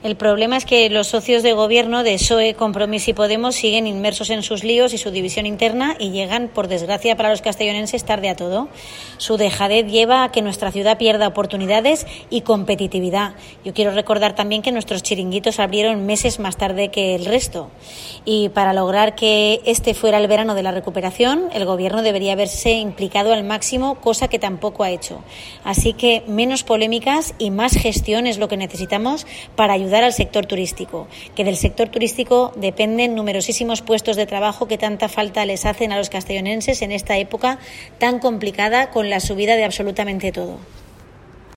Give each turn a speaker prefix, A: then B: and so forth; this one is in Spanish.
A: El problema es que los socios de gobierno de PSOE, Compromís y Podemos siguen inmersos en sus líos y su división interna y llegan, por desgracia para los castellonenses, tarde a todo. Su dejadez lleva a que nuestra ciudad pierda oportunidades y competitividad. Yo quiero recordar también que nuestros chiringuitos abrieron meses más tarde que el resto. Y para lograr que este fuera el verano de la recuperación, el gobierno debería haberse implicado al máximo, cosa que tampoco ha hecho. Así que menos polémicas y más gestión es lo que necesitamos para ayudar al sector turístico, que del sector turístico dependen numerosísimos puestos de trabajo que tanta falta les hacen a los castellonenses en esta época tan complicada con la subida de absolutamente todo.